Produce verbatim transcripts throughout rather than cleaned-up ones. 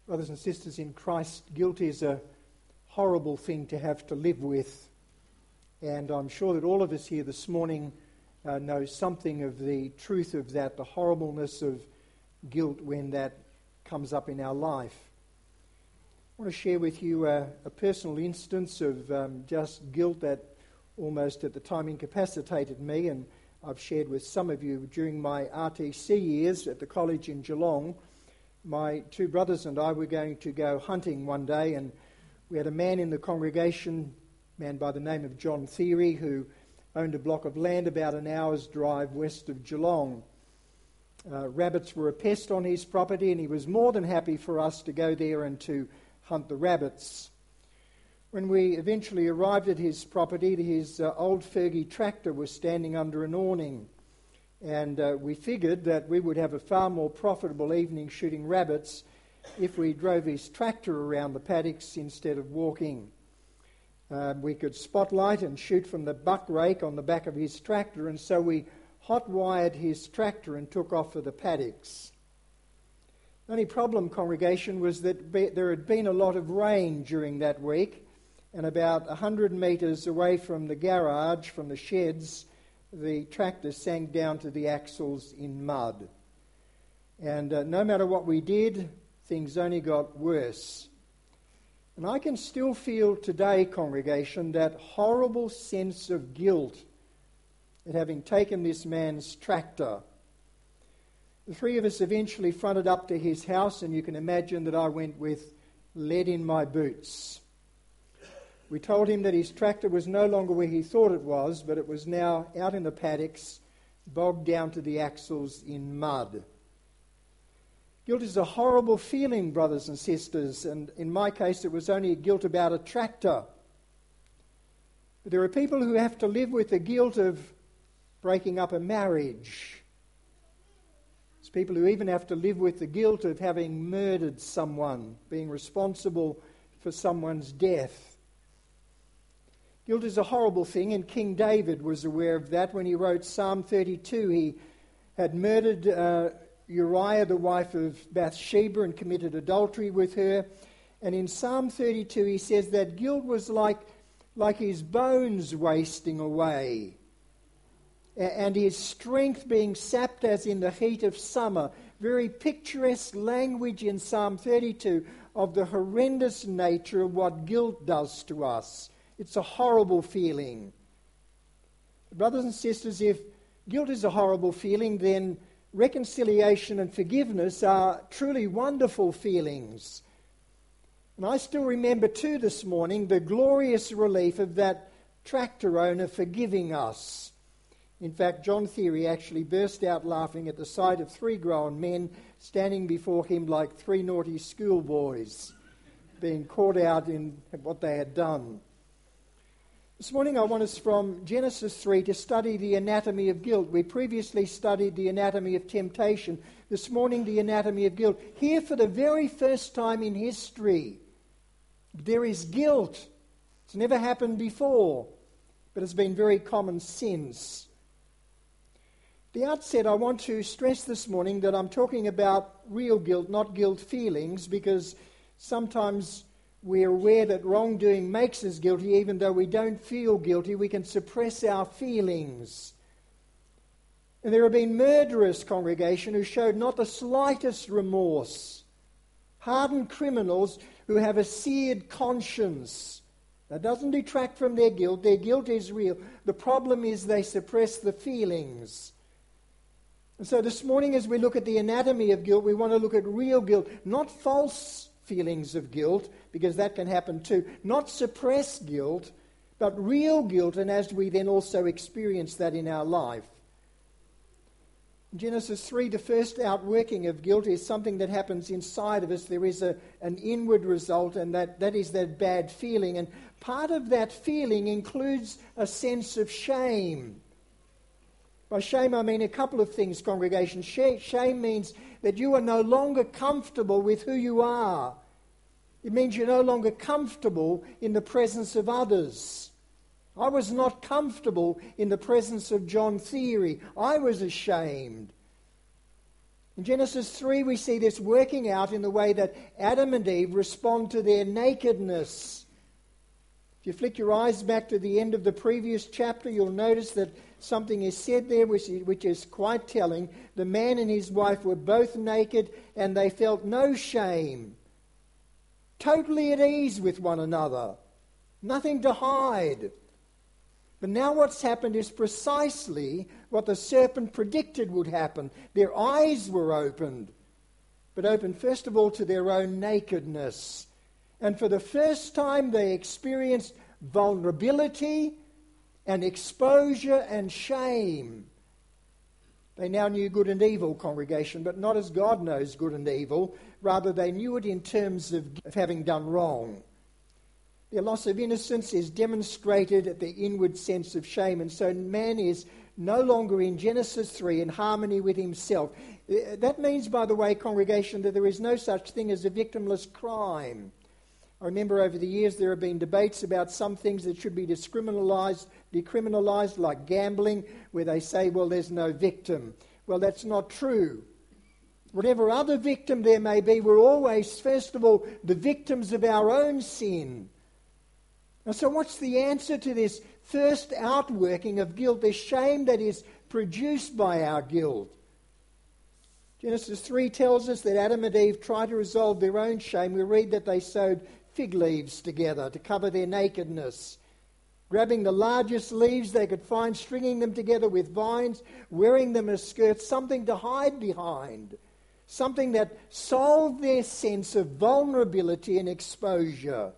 Brothers and sisters in Christ, guilt is a horrible thing to have to live with. And I'm sure that all of us here this morning uh, know something of the truth of that, the horribleness of guilt when that comes up in our life. I want to share with you a, a personal instance of um, just guilt that almost at the time incapacitated me, and I've shared with some of you during my R T C years at the college in Geelong. My two brothers and I were going to go hunting one day, and we had a man in the congregation, a man by the name of John Theory, who owned a block of land about an hour's drive west of Geelong. Uh, rabbits were a pest on his property, and he was more than happy for us to go there and to hunt the rabbits. When we eventually arrived at his property, his uh, old Fergie tractor was standing under an awning. And uh, we figured that we would have a far more profitable evening shooting rabbits if we drove his tractor around the paddocks instead of walking. Uh, we could spotlight and shoot from the buck rake on the back of his tractor, and so we hot-wired his tractor and took off for the paddocks. The only problem, congregation, was that be- there had been a lot of rain during that week, and about one hundred metres away from the garage, from the sheds, the tractor sank down to the axles in mud. And uh, no matter what we did, things only got worse. And I can still feel today, congregation, that horrible sense of guilt at having taken this man's tractor. The three of us eventually fronted up to his house, and you can imagine that I went with lead in my boots. We told him that his tractor was no longer where he thought it was, but it was now out in the paddocks, bogged down to the axles in mud. Guilt is a horrible feeling, brothers and sisters, and in my case it was only guilt about a tractor. But there are people who have to live with the guilt of breaking up a marriage. There's people who even have to live with the guilt of having murdered someone, being responsible for someone's death. Guilt is a horrible thing, and King David was aware of that when he wrote Psalm thirty-two. He had murdered uh, Uriah, the wife of Bathsheba, and committed adultery with her. And in Psalm thirty-two he says that guilt was like, like his bones wasting away, and his strength being sapped as in the heat of summer. Very picturesque language in Psalm thirty-two of the horrendous nature of what guilt does to us. It's a horrible feeling. Brothers and sisters, if guilt is a horrible feeling, then reconciliation and forgiveness are truly wonderful feelings. And I still remember too this morning the glorious relief of that tractor owner forgiving us. In fact, John Theory actually burst out laughing at the sight of three grown men standing before him like three naughty schoolboys, being caught out in what they had done. This morning I want us from Genesis three to study the anatomy of guilt. We previously studied the anatomy of temptation. This morning the anatomy of guilt. Here for the very first time in history, there is guilt. It's never happened before, but it's been very common since. At the outset, I want to stress this morning that I'm talking about real guilt, not guilt feelings, because sometimes we're aware that wrongdoing makes us guilty. Even though we don't feel guilty, we can suppress our feelings. And there have been murderers, congregation, who showed not the slightest remorse. Hardened criminals who have a seared conscience. That doesn't detract from their guilt. Their guilt is real. The problem is they suppress the feelings. And so this morning, as we look at the anatomy of guilt, we want to look at real guilt, not false feelings of guilt, because that can happen too. Not suppressed guilt, but real guilt, and as we then also experience that in our life. In Genesis three, the first outworking of guilt is something that happens inside of us. There is a, an inward result, and that, that is that bad feeling. And part of that feeling includes a sense of shame. By shame, I mean a couple of things, congregation. Shame means that you are no longer comfortable with who you are. It means you're no longer comfortable in the presence of others. I was not comfortable in the presence of John Theory. I was ashamed. In Genesis three, we see this working out in the way that Adam and Eve respond to their nakedness. If you flick your eyes back to the end of the previous chapter, you'll notice that something is said there which is, which is quite telling. The man and his wife were both naked and they felt no shame. Totally at ease with one another. Nothing to hide. But now what's happened is precisely what the serpent predicted would happen. Their eyes were opened, but opened first of all to their own nakedness. And for the first time they experienced vulnerability and exposure and shame. They now knew good and evil, congregation, but not as God knows good and evil. Rather, they knew it in terms of, of having done wrong. Their loss of innocence is demonstrated at the inward sense of shame, and so man is no longer in Genesis three in harmony with himself. That means, by the way, congregation, that there is no such thing as a victimless crime. I remember over the years there have been debates about some things that should be decriminalised, decriminalised, like gambling, where they say, well, there's no victim. Well, that's not true. Whatever other victim there may be, we're always, first of all, the victims of our own sin. And so what's the answer to this first outworking of guilt, this shame that is produced by our guilt? Genesis three tells us that Adam and Eve tried to resolve their own shame. We read that they sewed fig leaves together to cover their nakedness, grabbing the largest leaves they could find, stringing them together with vines, wearing them as skirts, something to hide behind, something that solved their sense of vulnerability and exposure.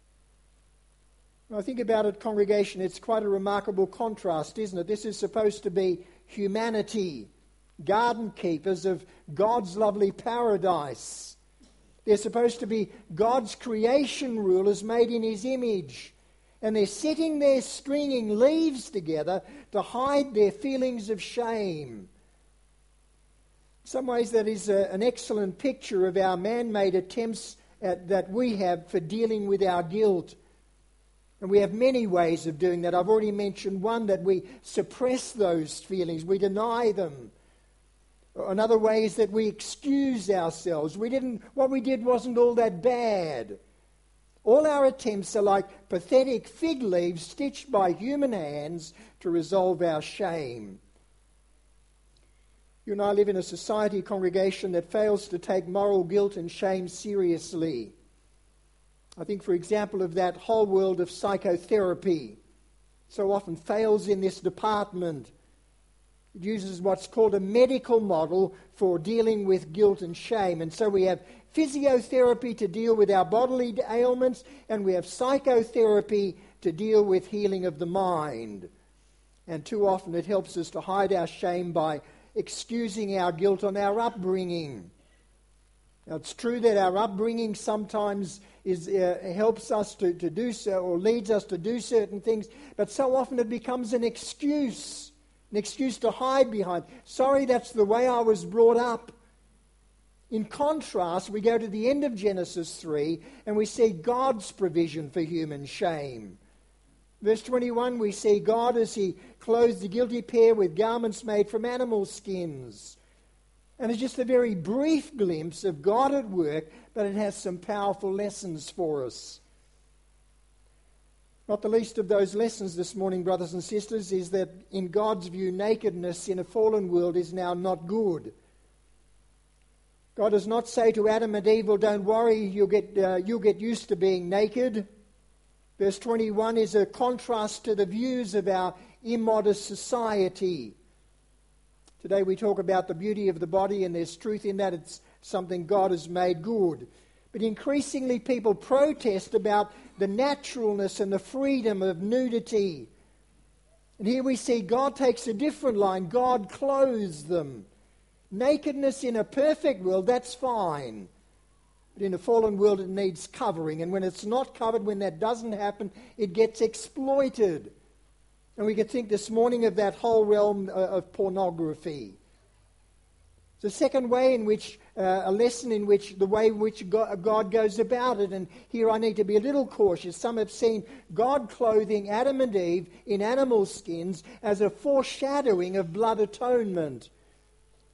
When I think about it, congregation, it's quite a remarkable contrast, isn't it? This is supposed to be humanity, garden keepers of God's lovely paradise. They're supposed to be God's creation rulers made in his image. And they're sitting there stringing leaves together to hide their feelings of shame. In some ways that is a, an excellent picture of our man-made attempts at, that we have for dealing with our guilt. And we have many ways of doing that. I've already mentioned one, that we suppress those feelings, we deny them. Another way is that we excuse ourselves. We didn't, what we did wasn't all that bad. All our attempts are like pathetic fig leaves stitched by human hands to resolve our shame. You and I live in a society, congregation, that fails to take moral guilt and shame seriously. I think, for example, of that whole world of psychotherapy. So often fails in this department. It uses what's called a medical model for dealing with guilt and shame. And so we have physiotherapy to deal with our bodily ailments, and we have psychotherapy to deal with healing of the mind. And too often it helps us to hide our shame by excusing our guilt on our upbringing. Now, it's true that our upbringing sometimes is, uh, helps us to, to do so, or leads us to do certain things, but so often it becomes an excuse. An excuse to hide behind. Sorry, that's the way I was brought up. In contrast, we go to the end of Genesis three and we see God's provision for human shame. Verse twenty-one, we see God as he clothes the guilty pair with garments made from animal skins. And it's just a very brief glimpse of God at work, but it has some powerful lessons for us. Not the least of those lessons this morning, brothers and sisters, is that in God's view, nakedness in a fallen world is now not good. God does not say to Adam and Eve, well, don't worry, you'll get, uh, you'll get used to being naked. Verse twenty-one is a contrast to the views of our immodest society. Today we talk about the beauty of the body, and there's truth in that. It's something God has made good. But increasingly people protest about the naturalness and the freedom of nudity. And here we see God takes a different line. God clothes them. Nakedness in a perfect world, that's fine. But in a fallen world it needs covering. And when it's not covered, when that doesn't happen, it gets exploited. And we could think this morning of that whole realm of pornography. The second way in which, uh, a lesson in which, the way in which God, God goes about it, and here I need to be a little cautious. Some have seen God clothing Adam and Eve in animal skins as a foreshadowing of blood atonement.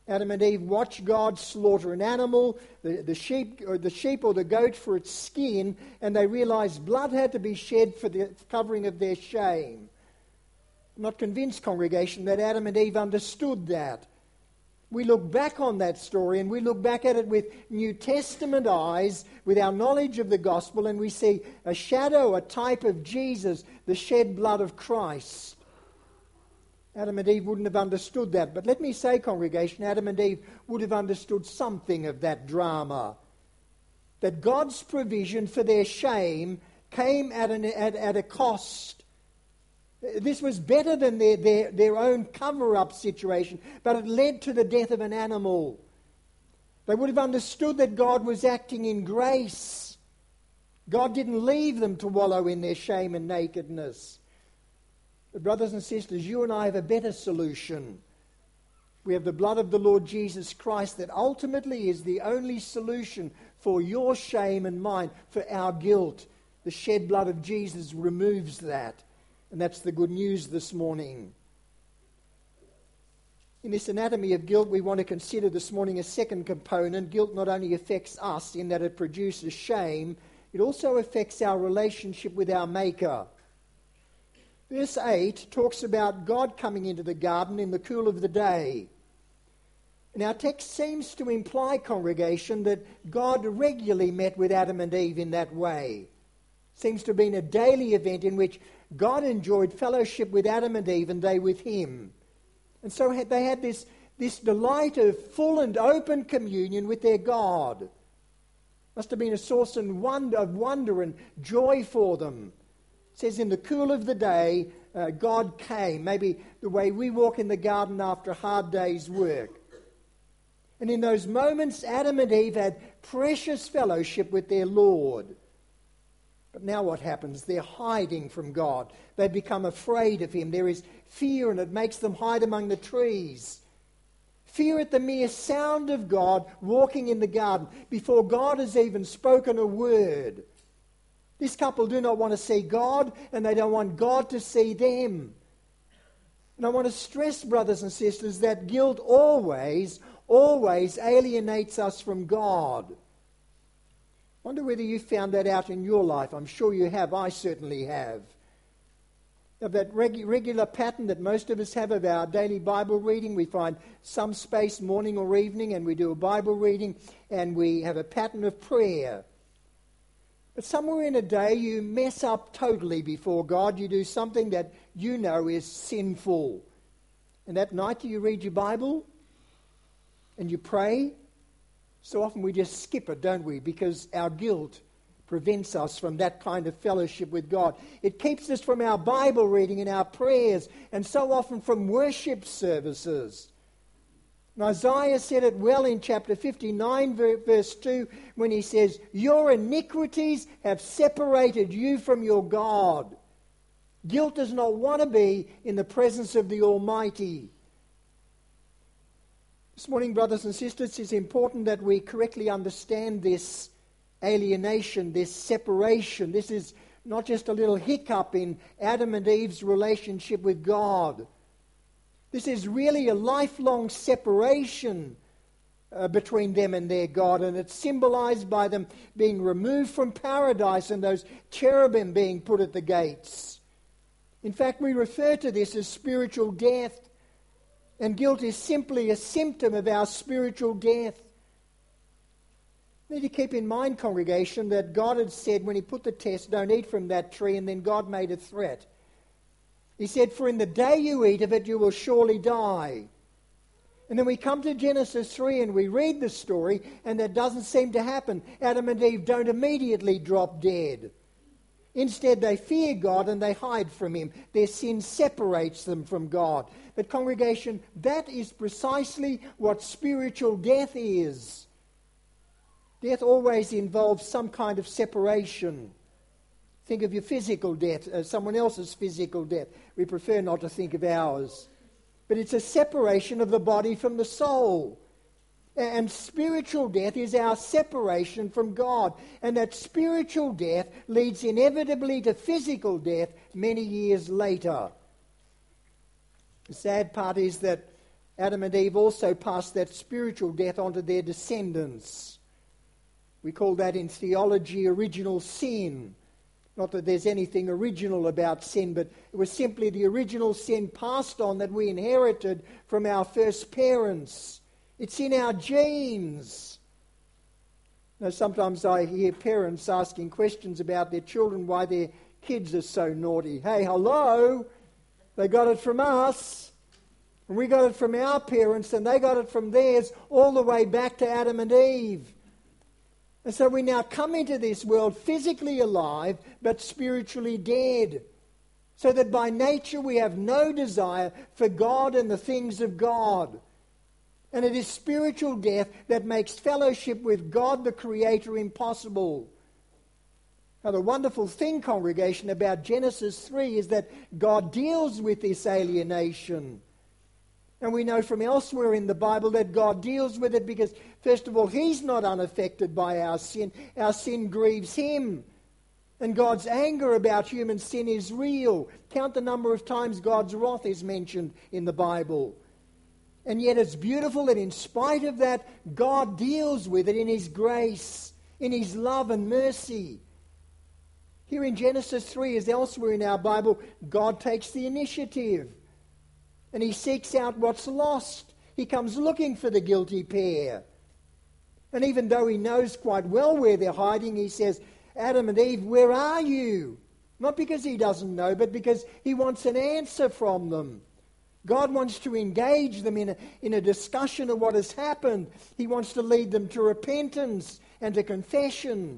Adam and Eve watched God slaughter an animal, the, the sheep or the sheep or the goat for its skin, and they realized blood had to be shed for the covering of their shame. I'm not convinced, congregation, that Adam and Eve understood that. We look back on that story and we look back at it with New Testament eyes, with our knowledge of the gospel, and we see a shadow, a type of Jesus, the shed blood of Christ. Adam and Eve wouldn't have understood that. But let me say, congregation, Adam and Eve would have understood something of that drama. That God's provision for their shame came at, an, at, at a cost. This was better than their, their, their own cover-up situation, but it led to the death of an animal. They would have understood that God was acting in grace. God didn't leave them to wallow in their shame and nakedness. But brothers and sisters, you and I have a better solution. We have the blood of the Lord Jesus Christ that ultimately is the only solution for your shame and mine, for our guilt. The shed blood of Jesus removes that. And that's the good news this morning. In this anatomy of guilt, we want to consider this morning a second component. Guilt not only affects us in that it produces shame, it also affects our relationship with our Maker. Verse eight talks about God coming into the garden in the cool of the day. And our text seems to imply, congregation, that God regularly met with Adam and Eve in that way. Seems to have been a daily event in which God enjoyed fellowship with Adam and Eve and they with him. And so they had this, this delight of full and open communion with their God. Must have been a source and wonder, of wonder and joy for them. It says in the cool of the day, uh, God came. Maybe the way we walk in the garden after a hard day's work. And in those moments, Adam and Eve had precious fellowship with their Lord. But now what happens? They're hiding from God. They become afraid of him. There is fear, and it makes them hide among the trees. Fear at the mere sound of God walking in the garden before God has even spoken a word. This couple do not want to see God, and they don't want God to see them. And I want to stress, brothers and sisters, that guilt always, always alienates us from God. I wonder whether you found that out in your life. I'm sure you have. I certainly have. Of that regu- regular pattern that most of us have of our daily Bible reading. We find some space morning or evening and we do a Bible reading and we have a pattern of prayer. But somewhere in a day you mess up totally before God. You do something that you know is sinful. And that night do you read your Bible and you pray? So often we just skip it, don't we? Because our guilt prevents us from that kind of fellowship with God. It keeps us from our Bible reading and our prayers, and so often from worship services. And Isaiah said it well in chapter fifty-nine, verse two, when he says, "Your iniquities have separated you from your God." Guilt does not want to be in the presence of the Almighty. This morning, brothers and sisters, it's important that we correctly understand this alienation, this separation. This is not just a little hiccup in Adam and Eve's relationship with God. This is really a lifelong separation uh, between them and their God, and it's symbolized by them being removed from paradise and those cherubim being put at the gates. In fact, we refer to this as spiritual death. And guilt is simply a symptom of our spiritual death. You need to keep in mind, congregation, that God had said when he put the test, don't eat from that tree, and then God made a threat. He said, for in the day you eat of it, you will surely die. And then we come to Genesis three and we read the story, and that doesn't seem to happen. Adam and Eve don't immediately drop dead. Instead, they fear God and they hide from him. Their sin separates them from God. But congregation, that is precisely what spiritual death is. Death always involves some kind of separation. Think of your physical death, uh, someone else's physical death. We prefer not to think of ours. But it's a separation of the body from the soul. And spiritual death is our separation from God. And that spiritual death leads inevitably to physical death many years later. The sad part is that Adam and Eve also passed that spiritual death onto their descendants. We call that in theology original sin. Not that there's anything original about sin, but it was simply the original sin passed on that we inherited from our first parents. It's in our genes. Now, sometimes I hear parents asking questions about their children, why their kids are so naughty. Hey, hello! They got it from us. And we got it from our parents, and they got it from theirs, all the way back to Adam and Eve. And so we now come into this world physically alive, but spiritually dead. So that by nature we have no desire for God and the things of God. And it is spiritual death that makes fellowship with God, the Creator, impossible. Now, the wonderful thing, congregation, about Genesis three is that God deals with this alienation. And we know from elsewhere in the Bible that God deals with it because, first of all, He's not unaffected by our sin. Our sin grieves Him. And God's anger about human sin is real. Count the number of times God's wrath is mentioned in the Bible. And yet it's beautiful that in spite of that, God deals with it in His grace, in His love and mercy. Here in Genesis three, as elsewhere in our Bible, God takes the initiative. And He seeks out what's lost. He comes looking for the guilty pair. And even though He knows quite well where they're hiding, He says, Adam and Eve, where are you? Not because He doesn't know, but because He wants an answer from them. God wants to engage them in a, in a discussion of what has happened. He wants to lead them to repentance and to confession.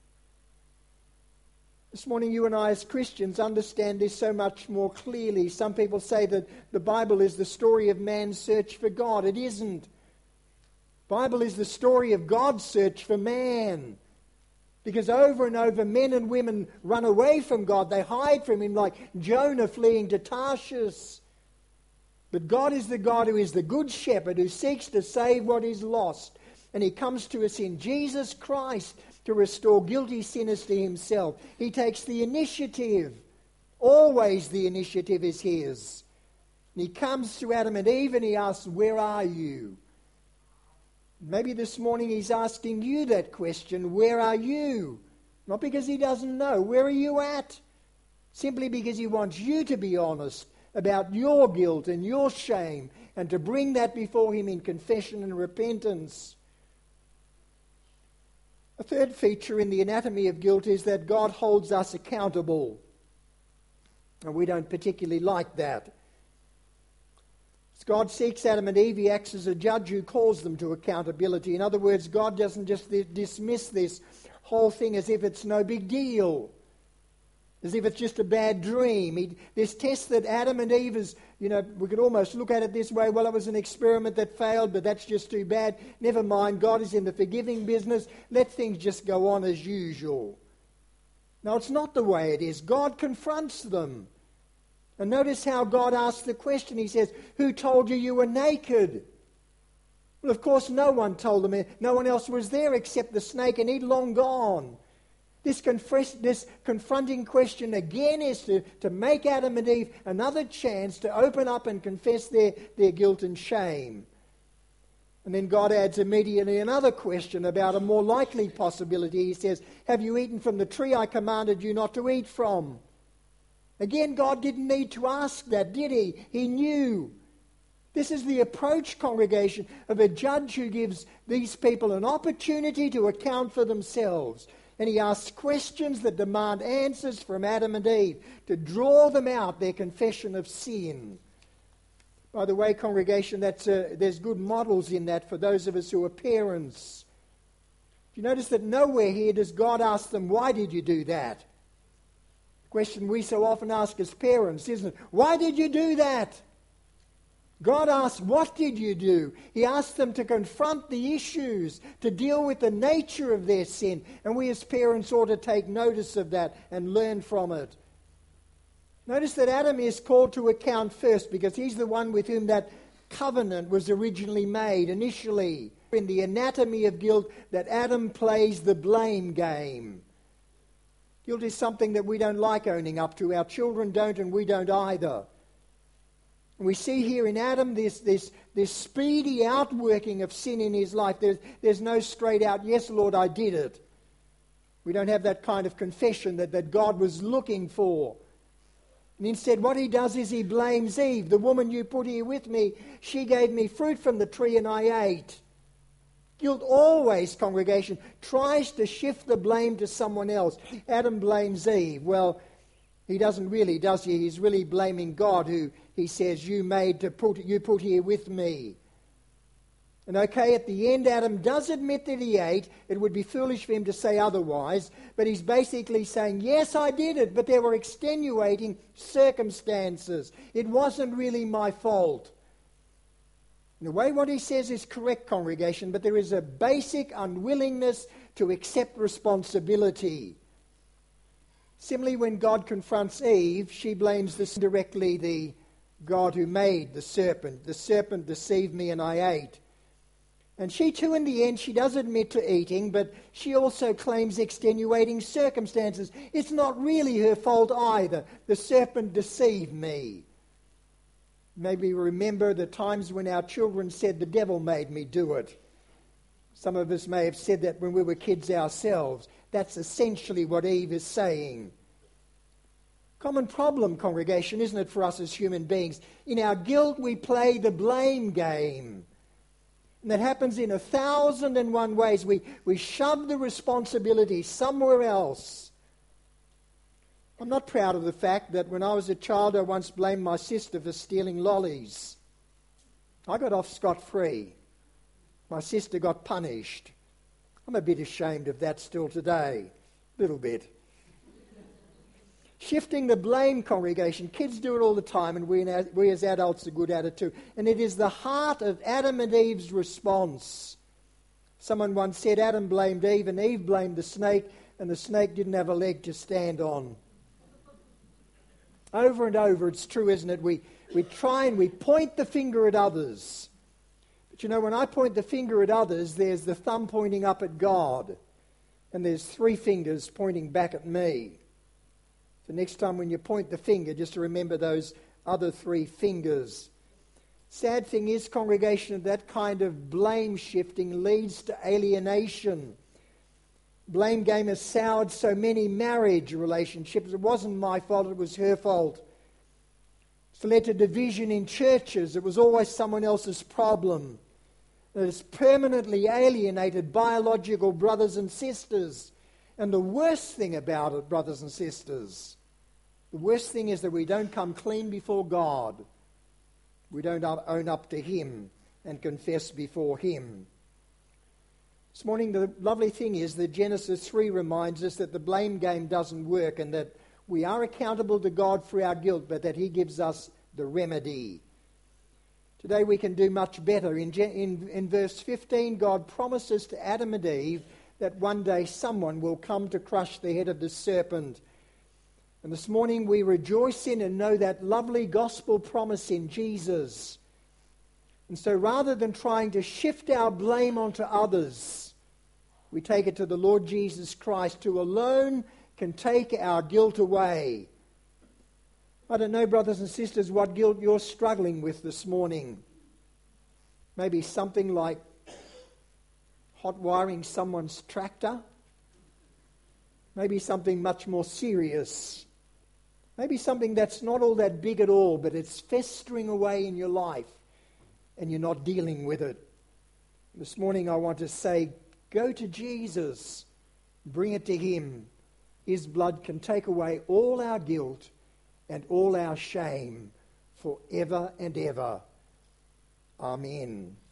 This morning, you and I as Christians understand this so much more clearly. Some people say that the Bible is the story of man's search for God. It isn't. The Bible is the story of God's search for man. Because over and over, men and women run away from God. They hide from Him like Jonah fleeing to Tarshish. But God is the God who is the good shepherd who seeks to save what is lost. And He comes to us in Jesus Christ to restore guilty sinners to Himself. He takes the initiative. Always the initiative is His. And He comes to Adam and Eve and He asks, where are you? Maybe this morning He's asking you that question, where are you? Not because He doesn't know. Where are you at? Simply because He wants you to be honest about your guilt and your shame and to bring that before Him in confession and repentance. A third feature in the anatomy of guilt is that God holds us accountable. And we don't particularly like that. As God seeks Adam and Eve, He acts as a judge who calls them to accountability. In other words, God doesn't just dismiss this whole thing as if it's no big deal, as if it's just a bad dream. He, this test that Adam and Eve is, you know, we could almost look at it this way, well, it was an experiment that failed, but that's just too bad. Never mind, God is in the forgiving business. Let things just go on as usual. No, it's not the way it is. God confronts them. And notice how God asks the question. He says, who told you you were naked? Well, of course, no one told them. No one else was there except the snake, and he'd long gone. This, confess, this confronting question again is to, to make Adam and Eve another chance to open up and confess their, their guilt and shame. And then God adds immediately another question about a more likely possibility. He says, have you eaten from the tree I commanded you not to eat from? Again, God didn't need to ask that, did He? He knew. This is the approach, congregation, of a judge who gives these people an opportunity to account for themselves. And He asks questions that demand answers from Adam and Eve to draw them out their confession of sin. By the way, congregation, that's a, there's good models in that for those of us who are parents. You notice that nowhere here does God ask them, why did you do that? The question we so often ask as parents, isn't it? Why did you do that? God asks, what did you do? He asks them to confront the issues, to deal with the nature of their sin. And we as parents ought to take notice of that and learn from it. Notice that Adam is called to account first because he's the one with whom that covenant was originally made initially. In the anatomy of guilt, that Adam plays the blame game. Guilt is something that we don't like owning up to. Our children don't, and we don't either. And we see here in Adam this, this, this speedy outworking of sin in his life. There's, there's no straight out, yes, Lord, I did it. We don't have that kind of confession that, that God was looking for. And instead what he does is he blames Eve. The woman you put here with me, she gave me fruit from the tree and I ate. Guilt always, congregation, tries to shift the blame to someone else. Adam blames Eve. Well, he doesn't really, does he? He's really blaming God, who he says, you made to put, you put here with me. And okay, at the end, Adam does admit that he ate. It would be foolish for him to say otherwise. But he's basically saying, yes, I did it, but there were extenuating circumstances. It wasn't really my fault. In a way, what he says is correct, congregation, but there is a basic unwillingness to accept responsibility. Similarly, when God confronts Eve, she blames this directly the God who made the serpent. The serpent deceived me and I ate. And she too, in the end, she does admit to eating, but she also claims extenuating circumstances. It's not really her fault either. The serpent deceived me. Maybe remember the times when our children said, the devil made me do it. Some of us may have said that when we were kids ourselves. That's essentially what Eve is saying. Common problem, congregation, isn't it, for us as human beings? In our guilt, we play the blame game. And that happens in a thousand and one ways. We, we shove the responsibility somewhere else. I'm not proud of the fact that when I was a child, I once blamed my sister for stealing lollies. I got off scot-free. My sister got punished. I'm a bit ashamed of that still today. A little bit. Shifting the blame, congregation. Kids do it all the time, and we, we as adults are good at it too. And it is the heart of Adam and Eve's response. Someone once said Adam blamed Eve, and Eve blamed the snake, and the snake didn't have a leg to stand on. Over and over, it's true, isn't it? We, we try and we point the finger at others. But you know, when I point the finger at others, there's the thumb pointing up at God, and there's three fingers pointing back at me. So next time when you point the finger, just to remember those other three fingers. Sad thing is, congregation, that kind of blame shifting leads to alienation. Blame game has soured so many marriage relationships. It wasn't my fault, it was her fault. It's led to division in churches. It was always someone else's problem. It has permanently alienated biological brothers and sisters. And the worst thing about it, brothers and sisters, the worst thing is that we don't come clean before God. We don't own up to Him and confess before Him. This morning, the lovely thing is that Genesis three reminds us that the blame game doesn't work and that we are accountable to God for our guilt, but that He gives us the remedy. Today we can do much better. In, in, in verse fifteen, God promises to Adam and Eve that one day someone will come to crush the head of the serpent. And this morning we rejoice in and know that lovely gospel promise in Jesus. And so rather than trying to shift our blame onto others, we take it to the Lord Jesus Christ, who alone can take our guilt away. I don't know, brothers and sisters, what guilt you're struggling with this morning. Maybe something like hot wiring someone's tractor. Maybe something much more serious. Maybe something that's not all that big at all, but it's festering away in your life and you're not dealing with it. This morning I want to say, go to Jesus. Bring it to Him. His blood can take away all our guilt and all our shame forever and ever. Amen.